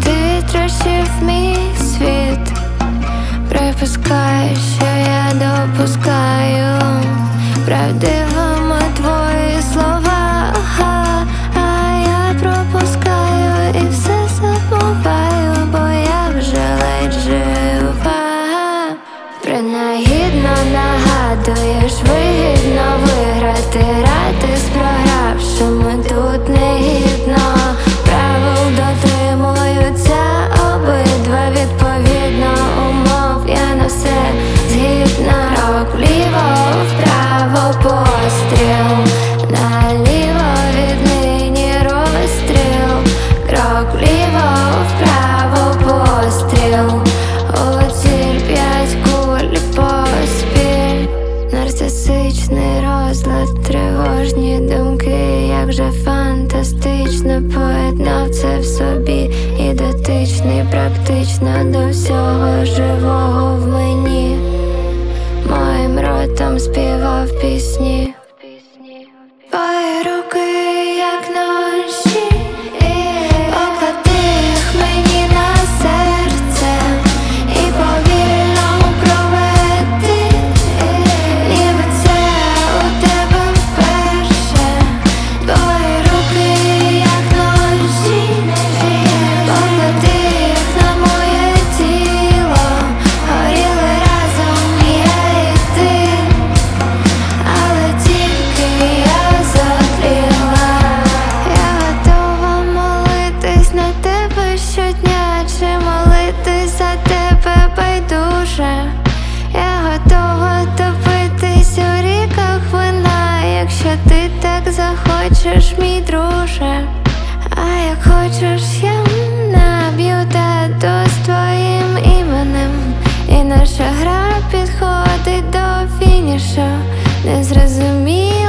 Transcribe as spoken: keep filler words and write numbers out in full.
Ти трощив мій світ, припускаєш, що я допускаю правдивими твої слова, а я пропускаю і все забуваю, бо я вже ледь жива. Принагідно нагадуєш, вигідно виграти, грати з програвшими тут негідно. Правил дотримуються обидва, відповідно умов, я на все згідна. Крок вліво, вправо, постріл, наліво віднині розстріл. Крок вліво, вправо, постріл, у ціль п'ять куль поспіль. Нарцисичний розлад, тривожні думки, як же фантастично поєднав це в собі. І дотичний практично до всього живого в мені, моїм ротом співав пісні. Твої руки, як ножі, поклади їх мені на серце і повільно проведи, ніби це у тебе вперше. Твої руки, як ножі, поклади їх на моє тіло. Горіли разом я і ти, але тільки я затліла. Я готова молитись на тебе щодня, чи молитись за тебе байдуже. Я готова топитись у ріках вина, якщо ти так захочеш, мій друже. А як хочеш, я наб'ю тату з твоїм іменем, і наша гра підходить до фінішу. Не зрозумію